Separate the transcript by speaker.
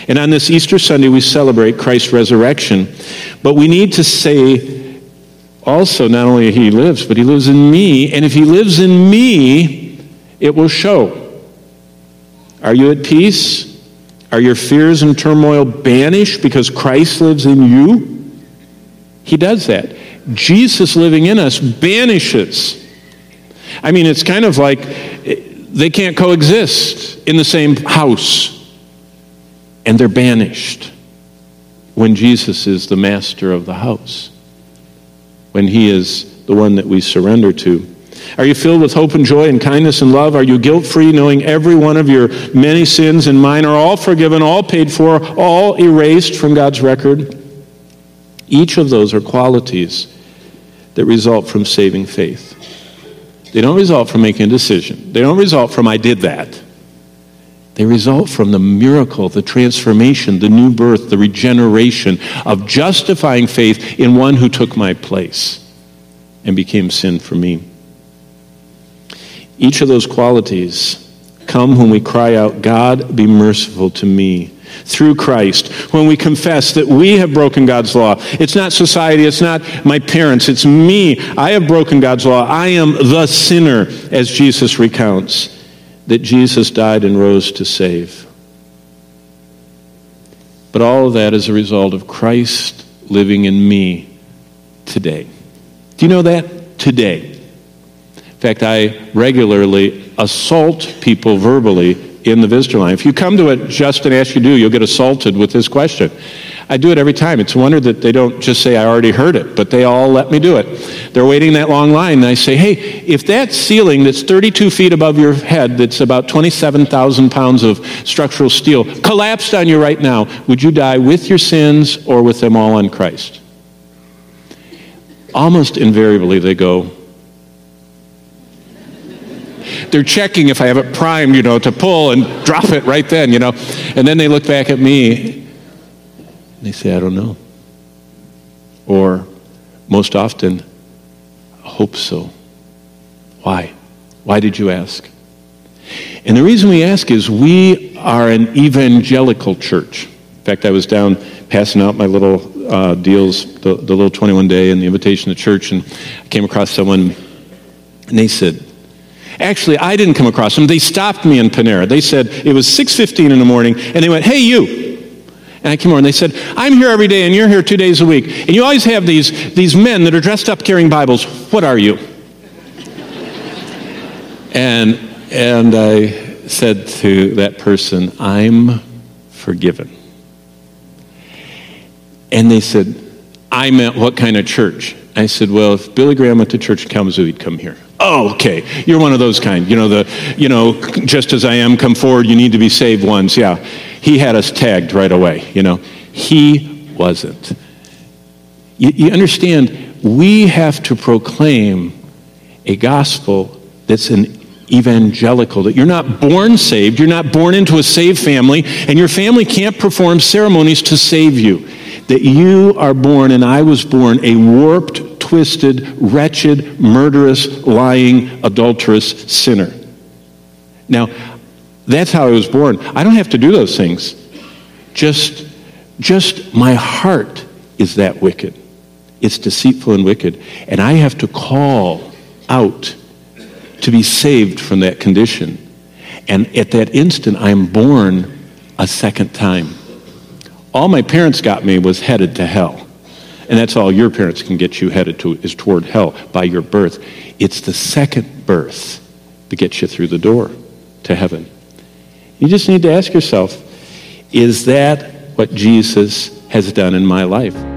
Speaker 1: And on this Easter Sunday, we celebrate Christ's resurrection. But we need to say also, not only he lives, but he lives in me. And if he lives in me, it will show. Are you at peace? Are your fears and turmoil banished because Christ lives in you? He does that. Jesus living in us banishes. I mean, it's kind of like they can't coexist in the same house. And they're banished when Jesus is the master of the house, when he is the one that we surrender to. Are you filled with hope and joy and kindness and love? Are you guilt-free, knowing every one of your many sins and mine are all forgiven, all paid for, all erased from God's record? Each of those are qualities that result from saving faith. They don't result from making a decision. They don't result from, I did that. They result from the miracle, the transformation, the new birth, the regeneration of justifying faith in one who took my place and became sin for me. Each of those qualities come when we cry out, God, be merciful to me. Through Christ, when we confess that we have broken God's law. It's not society, it's not my parents, it's me. I have broken God's law. I am the sinner, as Jesus recounts, that Jesus died and rose to save. But all of that is a result of Christ living in me today. Do you know that? Today. In fact, I regularly assault people verbally in the visitor line. If you come to it just and ask you to do, you'll get assaulted with this question. I do it every time. It's a wonder that they don't just say, I already heard it, but they all let me do it. They're waiting that long line, and I say, hey, if that ceiling that's 32 feet above your head, that's about 27,000 pounds of structural steel, collapsed on you right now, would you die with your sins or with them all on Christ? Almost invariably they go, they're checking if I have it primed, to pull and drop it right then, And then they look back at me and they say, I don't know. Or most often, I hope so. Why? Why did you ask? And the reason we ask is we are an evangelical church. In fact, I was down passing out my little deals, the little 21 day and the invitation to church, and I came across someone and they said, actually, I didn't come across them. They stopped me in Panera. They said, it was 6:15 in the morning, and they went, hey, you. And I came over, and they said, I'm here every day, and you're here 2 days a week. And you always have these men that are dressed up carrying Bibles. What are you? And I said to that person, I'm forgiven. And they said, I meant what kind of church? I said, well, if Billy Graham went to church in Kalamazoo, he'd come here. Oh, okay. You're one of those kind. Just as I am, come forward, you need to be saved once. Yeah. He had us tagged right away, He wasn't. You understand, we have to proclaim a gospel that's an evangelical, that you're not born saved, you're not born into a saved family, and your family can't perform ceremonies to save you. That you are born, and I was born, a warped, twisted, wretched, murderous, lying, adulterous sinner. Now, that's how I was born. I don't have to do those things. Just my heart is that wicked. It's deceitful and wicked. And I have to call out to be saved from that condition. And at that instant, I'm born a second time. All my parents got me was headed to hell. And that's all your parents can get you headed to, is toward hell by your birth. It's the second birth that gets you through the door to heaven. You just need to ask yourself, is that what Jesus has done in my life?